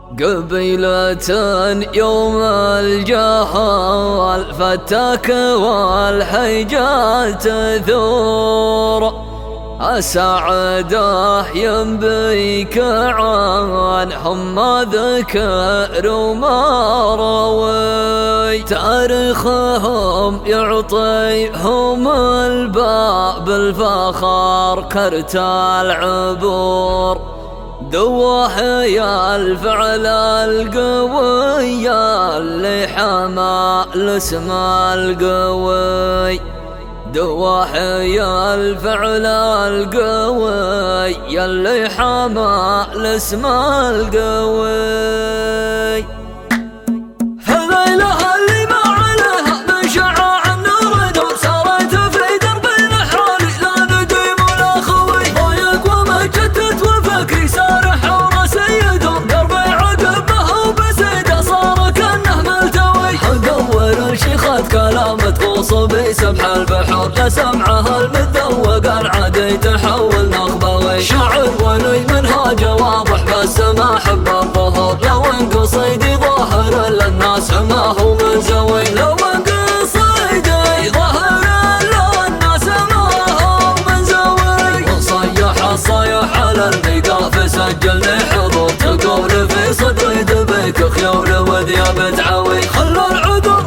قبيلة يوم الجهال فتاك والحيجة تثور، أسعده ينبيك عنهم ما ذكر وما روي، تاريخهم يعطيهم الباب الفخر كرت العبور، دواحي الفعل القوي اللي حمى الاسم القوي، دواحي الفعل القوي اللي حمى الاسم القوي. كلام تغوص بسبح البحر لسمعها المذوق العادي تحول نخبوي، شعر ولي منهاجه واضح بس ما حب الظهور، لو ان قصيدي ظاهر للناس ما هو منزوي، لو ان قصيدي ظاهر للناس ما هو منزوي، وصيح الصيح على الميقاف سجلني حضور، تقول في صدري دبيك خيول وذياب تعوي، خلوا العذر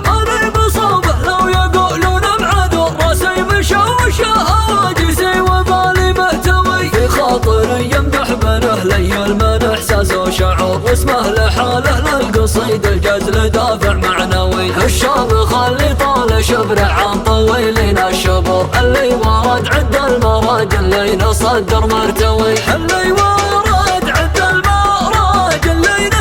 هواجسي وبالي مهتوي، في خاطري يمدح بنه لي المن احساس وشعور، واسمه لحاله للقصيد الجزل دافع معنوي، الشامخ اللي طال شبر عن طويلين الشبور، اللي ورد عد المراجل لين الصدر مرتوي، اللي ورد عد المراجل لين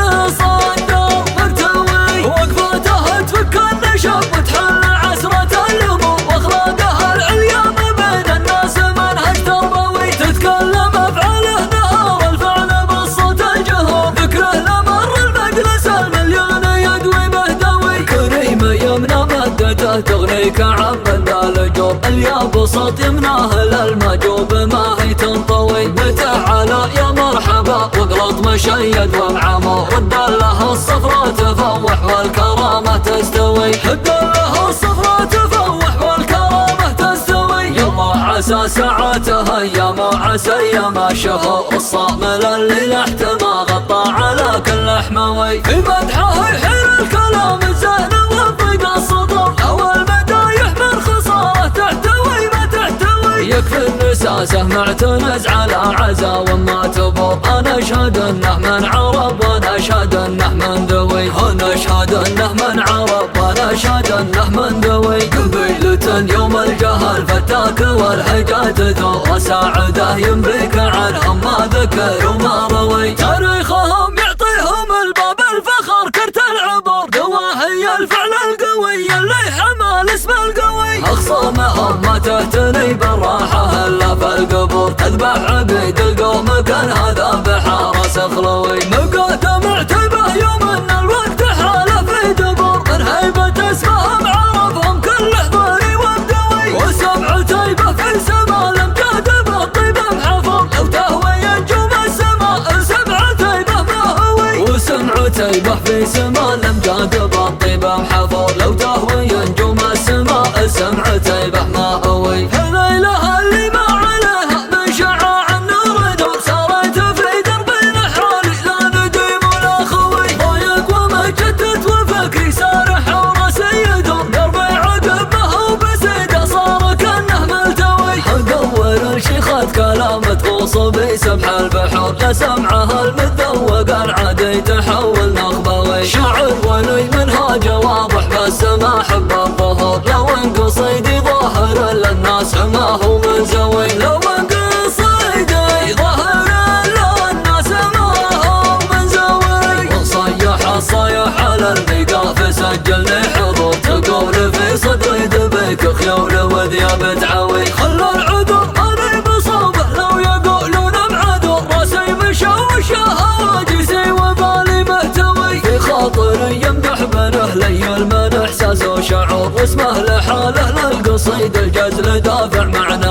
الصدر مرتوي، وقفاته تفك النشب وتحل عسرة الامور، واخلاقها العليا بين الناس منهج تربوي، تتكلم افعاله نهار الفعل بالصوت الجهور، ذكره لمر المجلس المليون يدوي مهدوي، كريم يمنى مدته تغنيك عن بذال الجور، اليابسط يمناه للمجوب ما هي تنطوي، متى على يا مرحبا واقلط مشيد ومعمور، رد له الصفرة تفوح والكرامة تستوي، رد له الصفرة تفوح والكرامة تستوي، يما عسى ساعتها يما عسى يما شهور، الصامل اللي لحت ما غطى على كل حموي، في مدحه يحيل الكلام الزين وفق السطور، او المدايح من خسارة تحتوي ما تحتوي، يكفي النساسه معتنز على عزا وما تبور، انا اشهد انه من عرب وانا اشهد انه من ذوي، انا اشهد انه من عرب وانا اشهد انه من ذوي، قبيلة يوم الجهل فتاك والحيجة تثور، اساعده ينبيك عنهم ما ذكر وما روي، تاريخهم يعطيهم الباب الفخر كرت العبور، دواحي الفعل القوي اللي حمى الاسم القوي، اخصامهم ما تهتني بالراحه الا في القبور، تذبح عبيد القوم كان هذا بحارس خلوي، مقاته معتبه يوم ان الوقت حاله في دبور، من هيبه اسمهم عرفهم كل حضاري وبدوي، وسمع تيبه في سما الامجاد بالطيب محفور، لو تهوي نجوم السماء سمع تيبه ما هوي، وسمع تيبه في سما الامجاد بالطيب محفور، لو تهوي نجوم السماء سمع تيبه ما هوي، الليله اللي ما عليها من شعاع النور دور، ساريت في درب الحالي لا نديم ولا خوي، ضايق ومجدد وفكري سارح وراسي يدور، دربي عقب ما هو بسيده صار كانه ملتوي، حقور الشيخات كلام تغوص بسبح البحر لسمعها المذوق العادي تحول نخبوي، شعر ولي منهاجه واضح بس ما حب الظهور، لو ان قصيدي ظاهر للناس ما هو منزوي، لو ان قصيدي ظاهر للناس ما هو منزوي، وصيح الصيح على الميقاف سجلني حضور، تقول في صدري دبيك خيول وذياب تعوي، خلوا العذر انا بصوبه لو يقولون معذور، راسي مشوش هواجسي وبالي مهتوي، في خاطري يمدح بنه لي المن احساس وشعور، واسمه لحاله للقصيد الجزل دافع معنوي،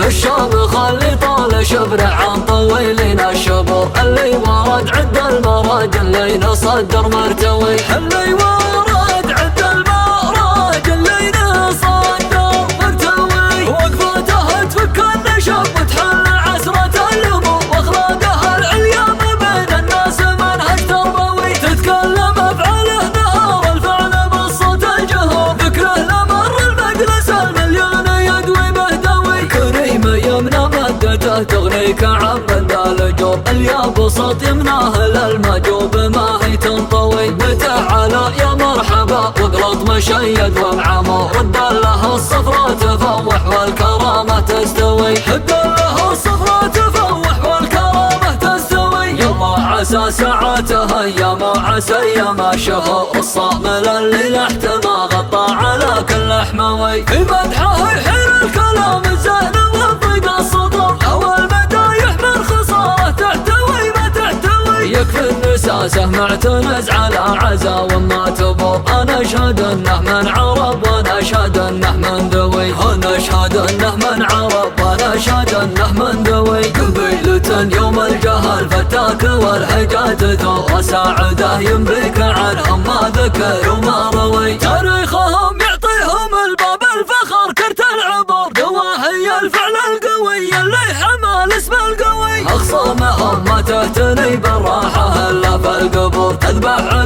الشامخ اللي طال شبر عن طويلين الشبر، اللي ورد عد المراج اللي نصدر مرتوي، اللي ورد عد المراج اللي نصدر مرتوي. وقفته تفك النشب وتحل عسرة اليمم، واخلاقها العليا ما بين الناس منهج تربوي، تتكلم افعاله نهار الفعل بالصوت الجهور، ذكره لمر المجلس المليون يدوي مهدوي، كريم يمنى مدته تغنيك عن الجور، اليابسط يمناه للمجوب ما هي تنطوي، وتعالى يا مرحبا واقلط مشيد ومعمو، رد له الصفرة تفوح والكرامة تستوي، رد له الصفرة تفوح والكرامة تستوي. يلا عسى ساعته ايام وعسى يا شهور، الصامل اللي لحت ما غطى على كل حموي، في مدحه يحيل الكلام الزين ويضيق السطر، لو المدايح من خسارة تحتوي ما تحتوي، يكفي النساسه معتنز على عزا وما تبور، انا اشهد انه من عرب وانا اشهد انه من ذوي، انا اشهد انه من عرب وانا اشهد انه من ذوي، قبيلة يوم الجهل فتاك والحجات ذو ساعده ينبيك عنهم ما ذكر وما روي، تاريخهم يعطيهم الباب الفخر كرت العبور، دواهي الفعل القوي اللي حمل اسم القوي، اخصامهم ما تهتني بالراحه الا في القبور، تذبح